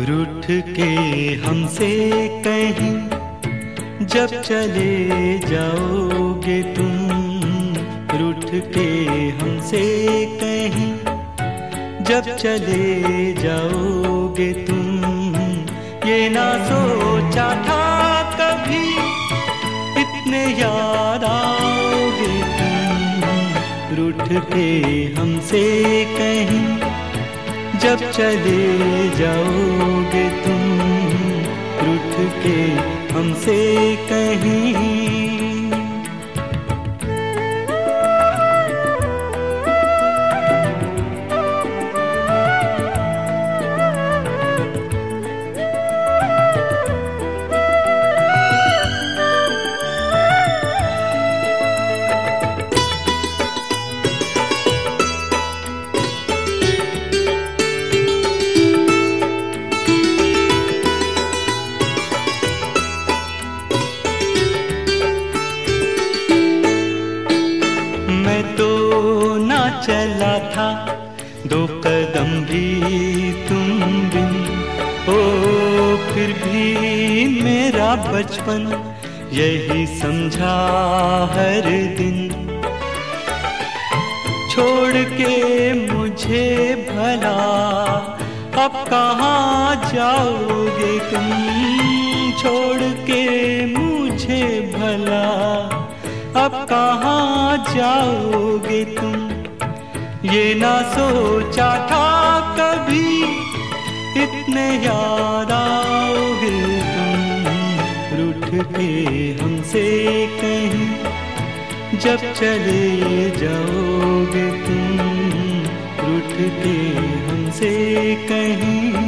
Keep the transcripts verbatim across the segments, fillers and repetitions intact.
रूठ के हमसे कहीं जब चले जाओगे तुम, रूठ के हमसे कहीं जब चले जाओगे तुम। ये ना सोचा था कभी इतने याद आओगे तुम, रूठ के हमसे कहीं जब चले जाओगे तुम, रूठ के हमसे कहीं। चला था दो कदम भी तुम बिन, ओ फिर भी मेरा बचपन यही समझा हर दिन। छोड़ के मुझे भला अब कहाँ जाओगे तुम, छोड़ के मुझे भला अब कहाँ जाओगे तुम। ये ना सोचा था कभी इतने याद आओगे तुम, रूठ के हमसे कहीं जब चले जाओगे तुम, रूठ के हमसे कहीं।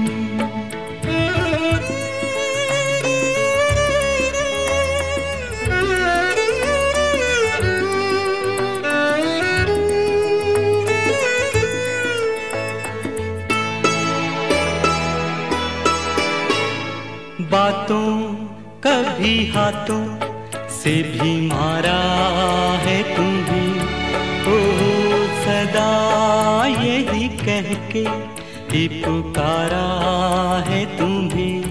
बातों कभी हाथों से भी मारा है तुम्हें, ओ सदा यही कह के ही पुकारा है तुम्हें।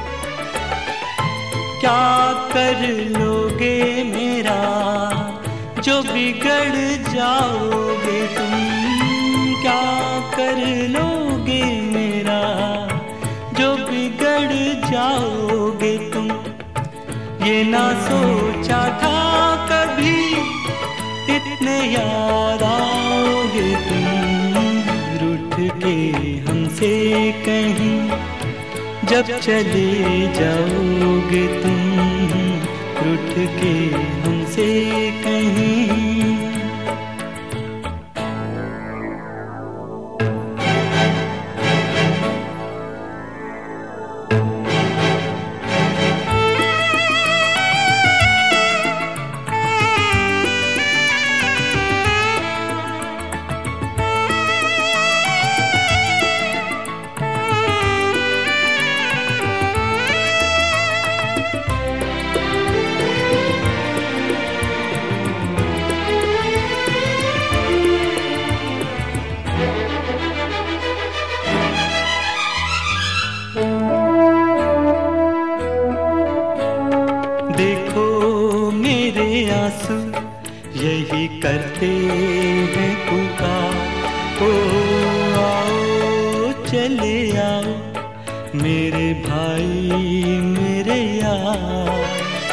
क्या कर लोगे मेरा जो बिगड़ जाओगे तुम, क्या कर लोगे मेरा जो बिगड़ जाओगे तुम। ये ना सोचा था कभी इतने याद आओगे तुम, रूठ के हमसे कहीं जब चले जाओगे तुम, रूठ के हमसे कहीं। देखो मेरे आंसू यही करते हैं पुकार, ओ आओ चले आओ मेरे भाई मेरे यार।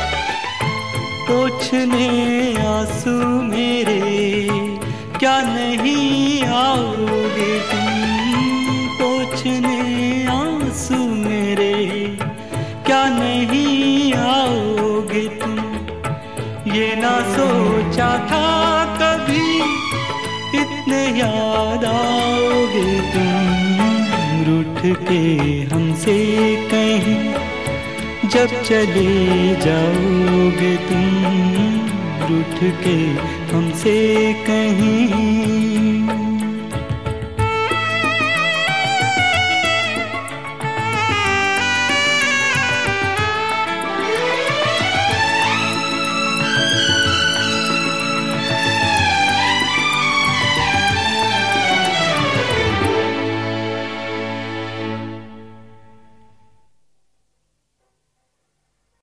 पोंछने आंसू मेरे क्या नहीं आओगे तुम, पोंछने आंसू मेरे क्या नहीं आओगे तुम। ये ना सोचा था कभी इतने याद आओगे तुम, रूठ के हमसे कहीं जब चले जाओगे तुम, रूठ के हमसे कहीं।